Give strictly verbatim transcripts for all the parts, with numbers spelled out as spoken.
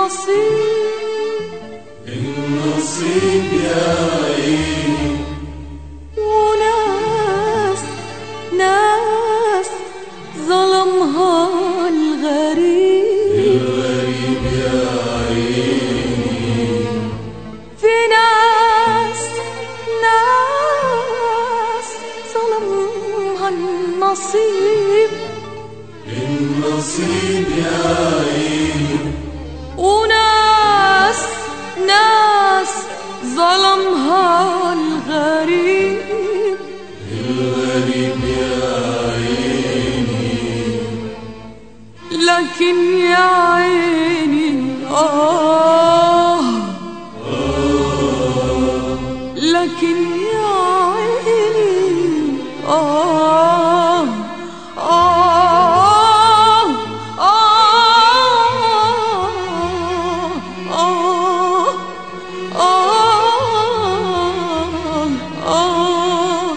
النصيب النصيب يا عيني. وناس ناس ظلمها الغريب الغريب يا عيني. في ناس ناس ظلمها النصيب النصيب يا عيني. وناس ناس ظلمها الغريب الغريب يا عيني. لكن يا عيني آه لكن يا عيني آه آه آه آه آه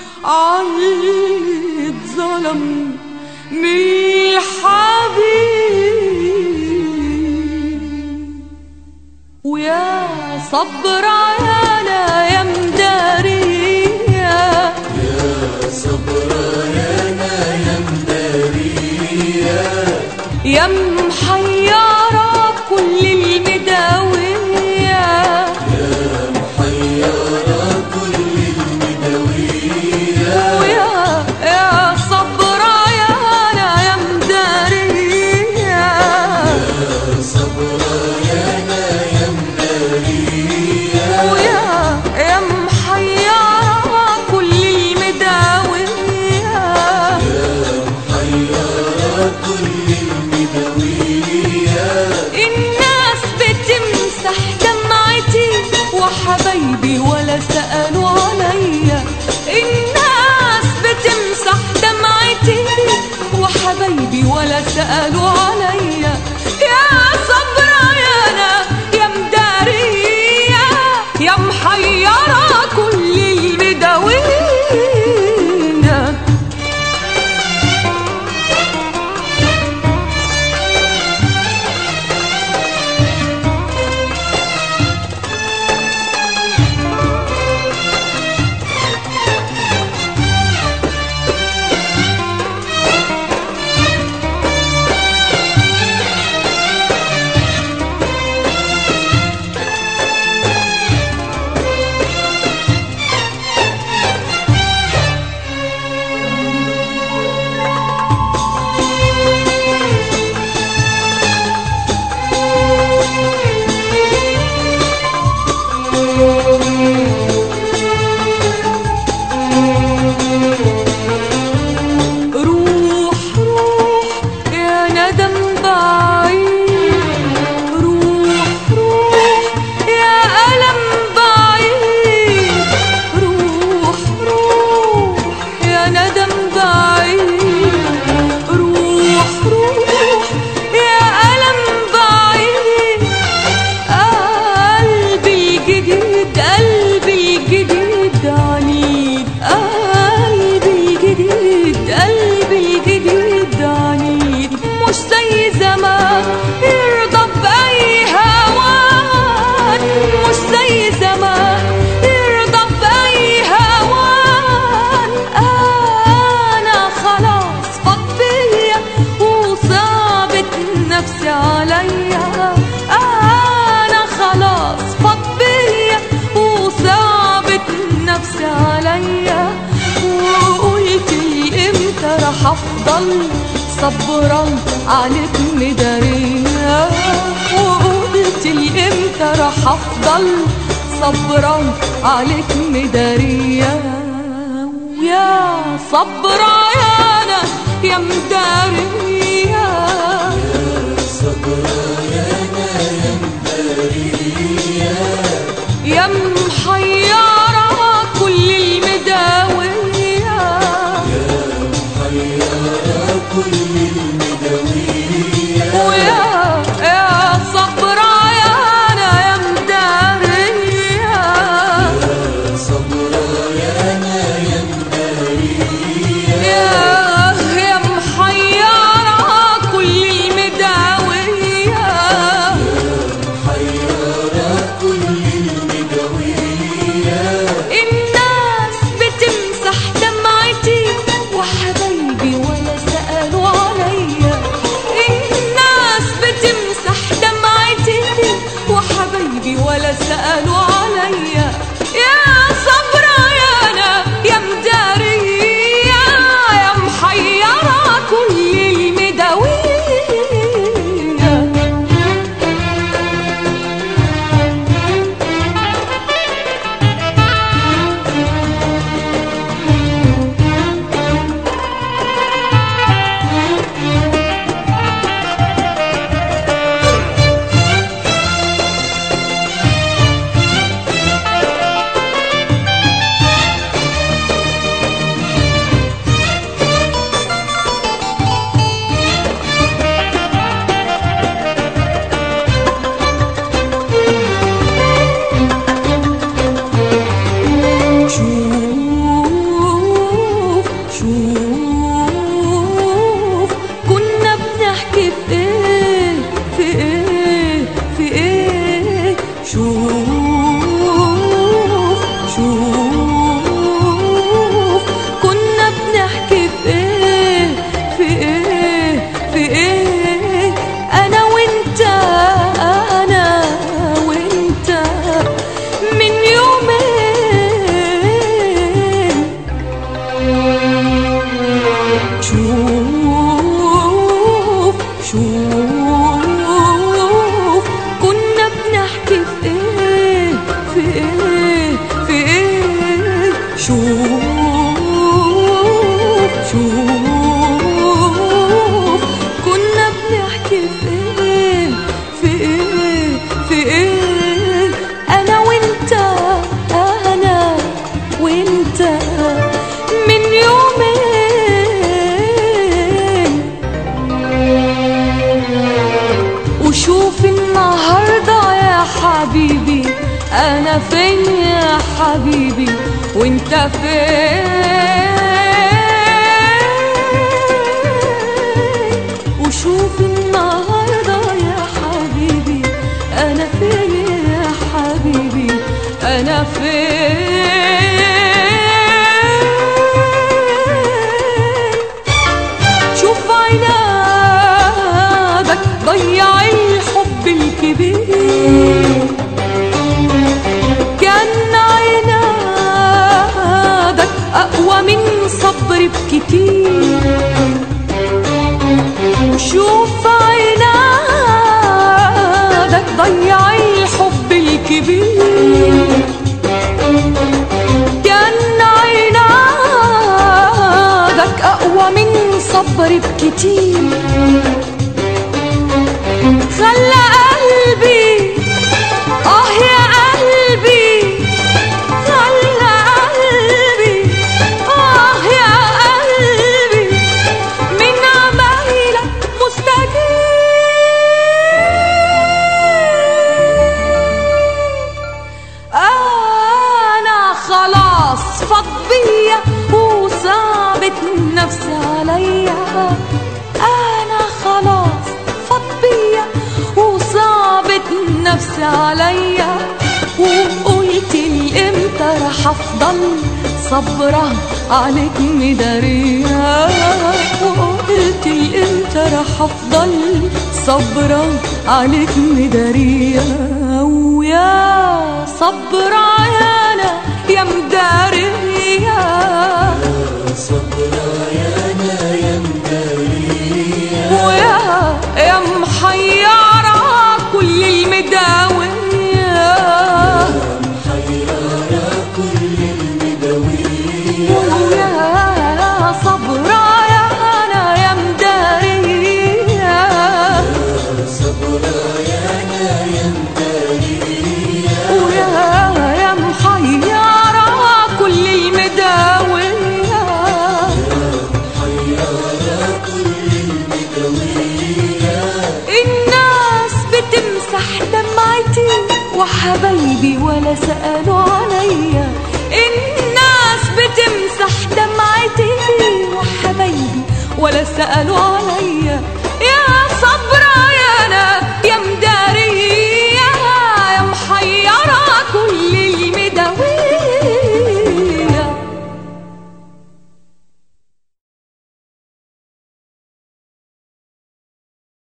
عيد ظلم من الحبيب. ويا صبر عيانا يا مدارية يا صبر عيانا يا مدارية. يا محيرة كل المداوية يا محيرة كل المداوية. ويا يا صبر عيانا يا مدارية يا صبر عيانا يا مدارية. ويا يا محيرة كل المداوية. يا محيرة كل المداوية. الناس بتمسح دمعتي وحبايبي ولا سألوا عليا. الناس بتمسح دمعتي وحبايبي ولا سألوا عليا. يا صبر عيانا يا مدارية يا محيرة كل المداوية. روح روح يا ندم بعيد. روح روح يا ألم بعيد. روح روح يا ندم بعيد. روح روح يا ألم بعيد. قلبي الجديد قلبي الجديد عنيد. قلبي الجديد قلبي الجديد عنيد. مش زي زمان يرضى بأي هوان. مش زي زمان يرضى بأي هوان. أنا خلاص فاض بيا وصعبت نفسي عليا. أنا خلاص فاض بيا وصعبت نفسي عليا. وقلت لي امتى رح افضل صبرا عليك مدارية. وقلت لي امتى رح افضل صبرا عليك مدارية. ويا صبر عيانا يا مدارية. يا صبر عيانا يا مدارية. يا محيرة كل المداوية. يا محيرة كل المداوية. ويا يا صبر عيانا يا مدارية. يا صبر عيانا يا مدارية. يا يا محيرة حبيبي انا فين يا حبيبي وانت فين؟ وشوف النهارده يا حبيبي انا فين يا حبيبي انا فين؟ شوف عنادك ضيع الحب الكبير، كان عنادك اقوى من صبر بكتير. شوف عنادك ضيع الحب الكبير، كان عنادك اقوى من صبر بكتير. خلى قلبي اه يا قلبي، خلى قلبي اه يا قلبي من عمايلك مستجيب. انا خلاص فاض بيا وصعبت نفسي عليا، انا خلاص فاض بيا وصعبت نفسي عليا. وقلت لامتى رح افضل صبرة عليك مدارية، وقلت لامتى رح افضل صبرة عليك مدارية. ويا صبرة يانا يا مدارية، صبرا يانا يا مدارية، ويا يا محيرة كل المداوية، محيرة كل المداوية. ويا صبرا يانا يا مدارية، صبرا يانا يا مدارية، ويا يا محيرة كل المداوية. محيرة كل المداوية. الناس بتمسح دمعتي وحبايبي ولا سألوا عليا، الناس بتمسح دمعتي وحبايبي ولا سألوا عليا. يا صبرا يانا يا مدارية، يا محيرة كل